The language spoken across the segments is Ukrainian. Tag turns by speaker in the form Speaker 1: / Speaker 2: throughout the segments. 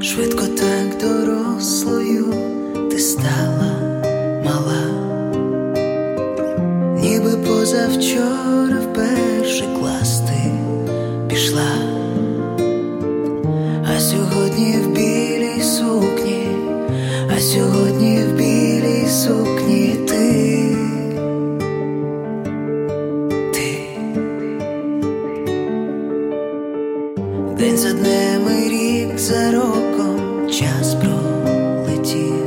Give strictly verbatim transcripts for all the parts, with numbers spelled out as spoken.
Speaker 1: Швидко так дорослою ти стала мала, ніби позавчора в перший клас ти пішла, а сьогодні в білій сукні, а сьогодні в білій сукні ти, ти. День за днем і рік за роком час пролетів,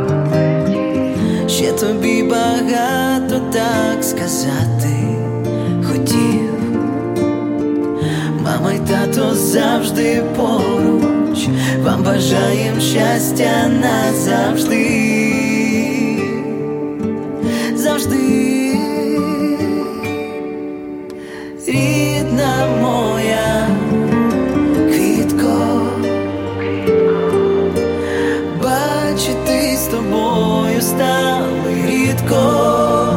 Speaker 1: ще тобі багато так сказати хотів. Мама й тато завжди поруч, вам бажаєм щастя назавжди, завжди. Рідна моя квітко, бачити з тобою стали рідко.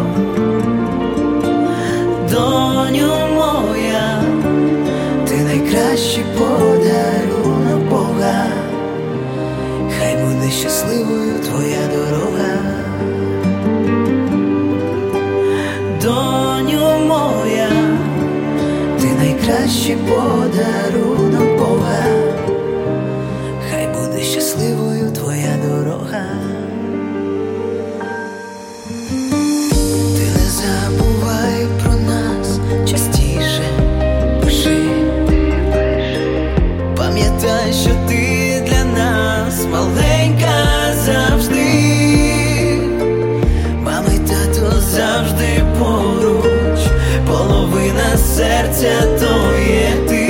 Speaker 1: Доню моя, ти найкращий подарунок Бога, хай буде щасливою твоя дорога. Доню моя, ти найкращий подарунок Бога, хай буде щасливою твоя дорога. Ти не забувай про нас, частіше пиши, пам'ятай, що ти для нас маленька завжди. Мама й тато завжди поруч, половина серця то є ти.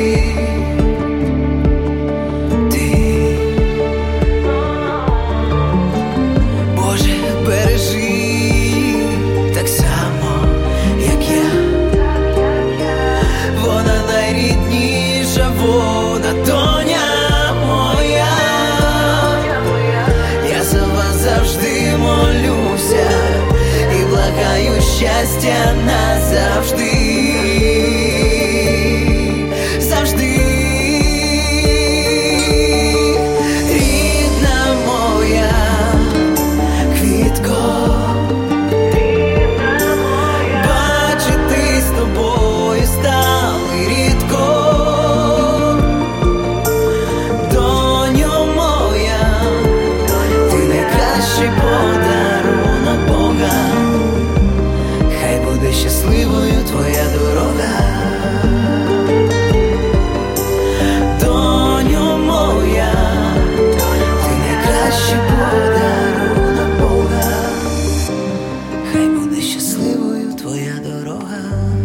Speaker 1: Ти, Боже, бережи так само, як я. Вона найрідніша, вона доня моя. Я за вас завжди молюся і благаю щастя назавжди, завжди. Рідна моя квітко, бачити з тобою стали рідко. Доню моя, ти найкращий подарунок Бога, хай буде щасливою твоя дорога. Доню моя, ти найкращий подарунок Бога, хай буде щасливою твоя дорога.